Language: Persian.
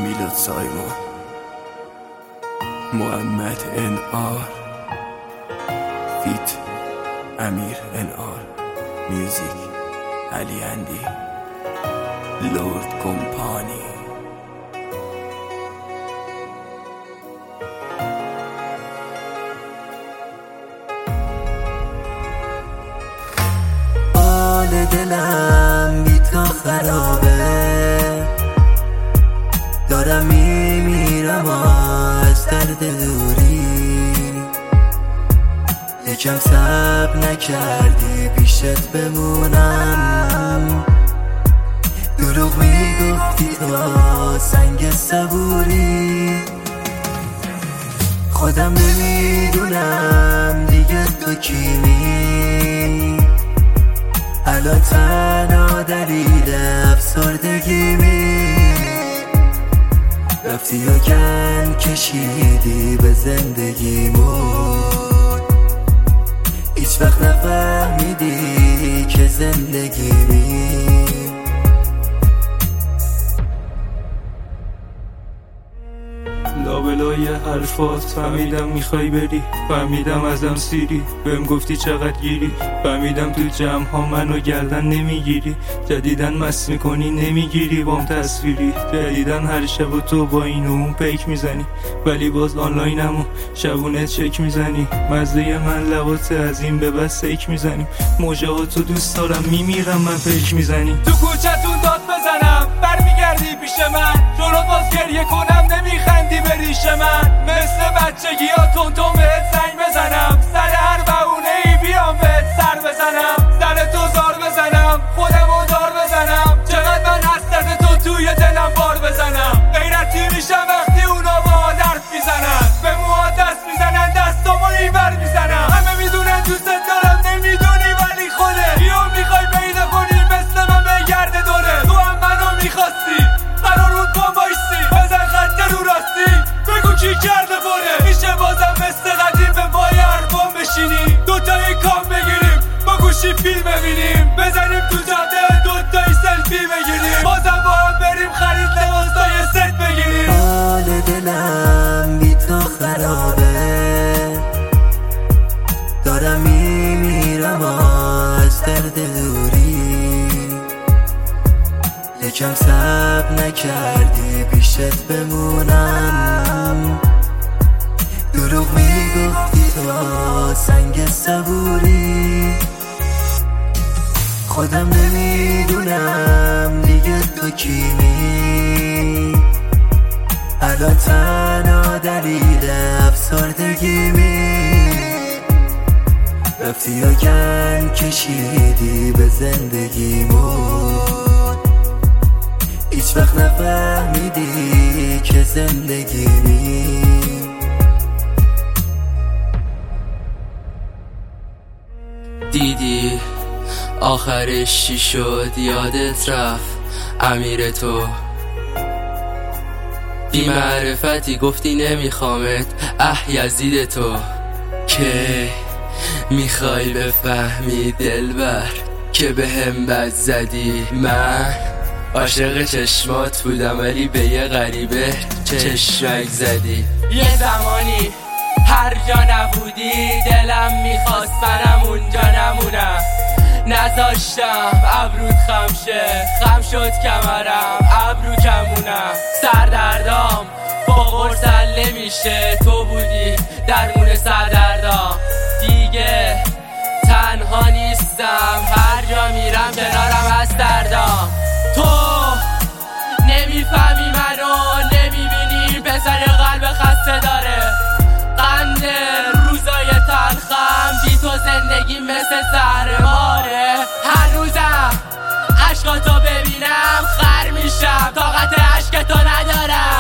میلاد سایمان، محمد NR فیت امیر NR، میوزیک علی اندی، لورد کمپانی. حال دلم بی تو خرابه، دارم میمیرم از درد دوری. یکم صبر نکردی پیشت بمونم، دروغ میگفتی تو سنگ صبوری. خودم نمیدونم دیگه تو کیمی، الان تنها دلیل افسردگیمی. رفتی و کن کشیدی به زندگیمون، هیچ وقت نفهمیدی که زندگیمی. لابلای حرفات فهمیدم میخوای بری، فهمیدم ازم سیری، بهم گفتی چقدر گیری. فهمیدم تو جمع ها منو گردن نمیگیری، جدیدن مست میکنی نمیگیری بام تصویری. جدیدن هر شب و تو با این و اون پیک میزنی، ولی باز آنلاینمو شبونه چک میزنی. مزه من لبات از این به بس سیک میزنی، موجهاتو دوست دارم میمیرم من پیک میزنی. تو کوچتون داد بزنم برمیگردی پیش من، جلو باز گریه کنم نمیخندی به ریش من. مثل بچگی ها تون بهت زنگ بزنم، سر هر بهونه ای بیام بهت سر بزنم. در تو زار بزنم خودمو دار بزنم، چقدر من از درد تو توی دلم بار بزنم. غیرتی میشم وقتی اونا با حرف میزنن، به موها دست میزنن دستامو اینور میزنم. همه میدونن دوست دارم نمیدونی ولی خوده، کیو میخوای پیدا کنی مثل من بگرده دوره. تو هم منو میخواستی قرار بود با بایستی، بزن خط رو راستی بگو کی کرده بره. میشه بازم مثل قدیم به پای حرفان بشینی، دوتایی کام بگیریم با گوشی فیلم ببینیم، بزنیم تو جاده دوتایی سلفی بگیریم، بازم با هم بریم خرید لباسای ست بگیریم. حال دلم بی تو خرابه، دارم میمیرم از درد دوری. یکم صبر نکردی پیشت بمونم، دروغ میگفتی تو سنگ صبوری. خودم نمیدونم دیگه تو کیمی، الان تنها دلیل افسردگیمی. رفتی و کن کشیدی به زندگیمون، هیچ وقت نفهمیدی که زندگیمی. دیدی آخرش چی شد، یادت رفت امیر تو بی معرفتی گفتی نمیخوامت. یزید تو که میخوای بفهمی دلبر که به هم بد زدی. من عاشق چشمات بودم ولی به یه غریبه چشمک زدی. یه زمانی هر جا نبودی دلم میخواست منم اونجا نمونم، نذاشتم ابرود خم شه، خم شد کمرم ابرو کمونم. سردردام با قرص حل نمیشه، تو بودی درمون سردردام. دیگه تنها نیستم، هر جا میرم کنارم از دردام. تو نمیفهمی منو نمیبینی، پسر قلب خسته داره قند روزای تلخم. بی تو زندگی مثل زهر ماره، هر روزم عشقاتو ببینم خر میشم، طاقت عشق تو ندارم.